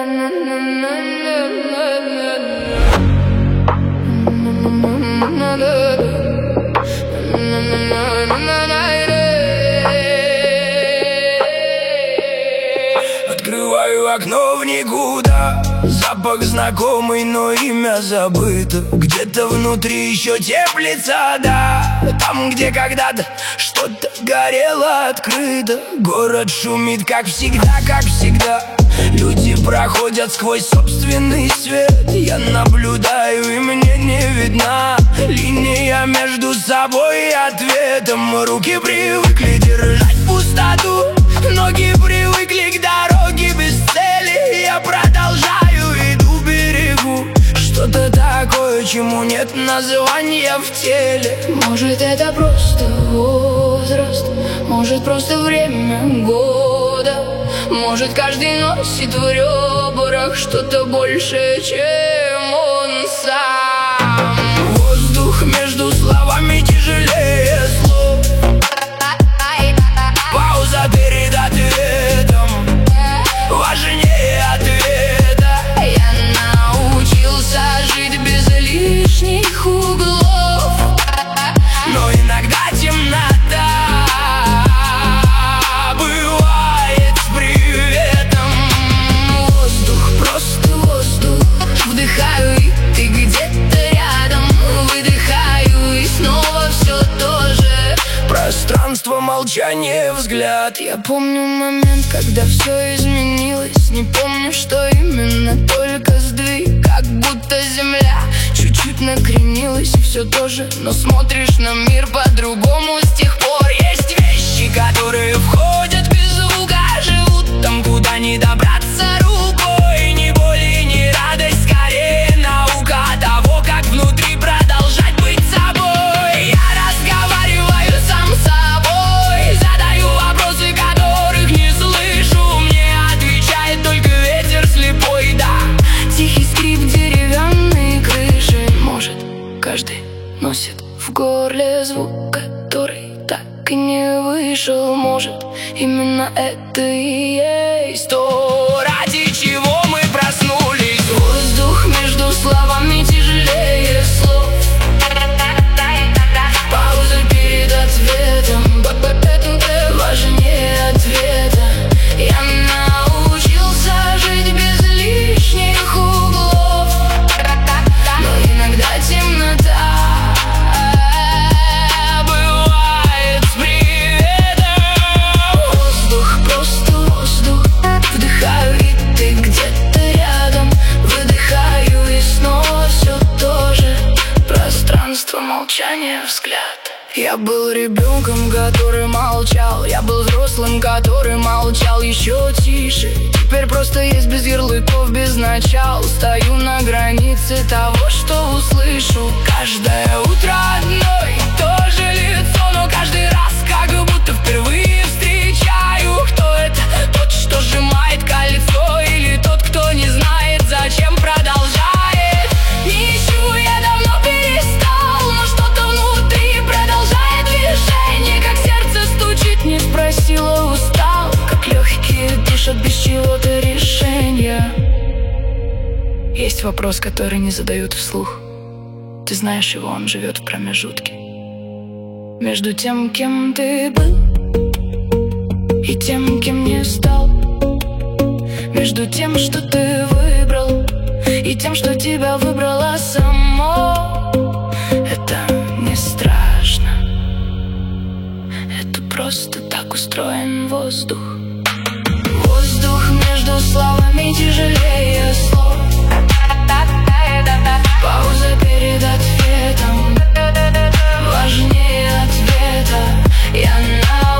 Открываю окно в никуда. Запах знакомый, но имя забыто. Где-то внутри еще теплится, да. Там, где когда-то что-то горело открыто. Город шумит, как всегда, как всегда. Люди проходят сквозь собственный свет. Я наблюдаю, и мне не видна линия между собой и ответом. Руки привыкли держать пустоту, ноги привыкли к дороге без цели. Я продолжаю, иду, берегу что-то такое, чему нет названия в теле. Может, это просто возраст, может, просто время года. Может, каждый носит в ребрах что-то большее, чем он сам. Воздух между словами тяжелее слов. Пауза перед ответом важнее ответа. Я научился жить без лишних углов, но иногда темнота бывает с приветом. Воздух, просто воздух. Вдыхаю, и ты где-то рядом. Выдыхаю, и снова все то же. Пространство, молчание, взгляд. Я помню момент, когда все изменилось. Не помню, что именно, только сдвиг. Как будто земля чуть-чуть накренилась. И все то же, но смотришь на мир по-другому. С тех пор есть вещи, которые входят без звука, живут там, куда не добраться рукой. Ни боли, ни радость, скорее наука того, как внутри продолжать быть собой. Я разговариваю сам с собой, задаю вопросы, которых не слышу. Мне отвечает только ветер слепой, да. Тихий скрип деревянной крыши. Может, каждый носит в горле звук, который так и не вышел. Может, именно это и есть то, ради чего мы проснулись. Воздух между словами тяжелее слов. Пауза перед ответом важнее ответа. Я научился жить без лишних углов, но иногда темнота бывает с приветом. Воздух, просто воздух. Вдыхаю, и ты где-то рядом. Выдыхаю, и снова все то же. Пространство, молчание, взгляд. Я был ребенком, который молчал. Я был взрослым, который молчал еще тише. Теперь просто есть без ярлыков, без начал. Стою на границе того, что услышу. Каждое утро одно и то же лицо, но каждый раз как будто впервые встречаю. Кто это? Тот, что сжимает кольцо, или тот, кто не знает, зачем продолжает? Не ищу, я давно перестал, но что-то внутри продолжает движение. Как сердце стучит, не спросила, устал. Как легкие дышат без чего-то решения. Есть вопрос, который не задают вслух. Ты знаешь его, он живет в промежутке между тем, кем ты был, и тем, кем не стал. Между тем, что ты выбрал, и тем, что тебя выбрало само. Это не страшно, это просто так устроен воздух. Воздух между словами тяжелее слов. Пауза перед ответом важнее ответа. Я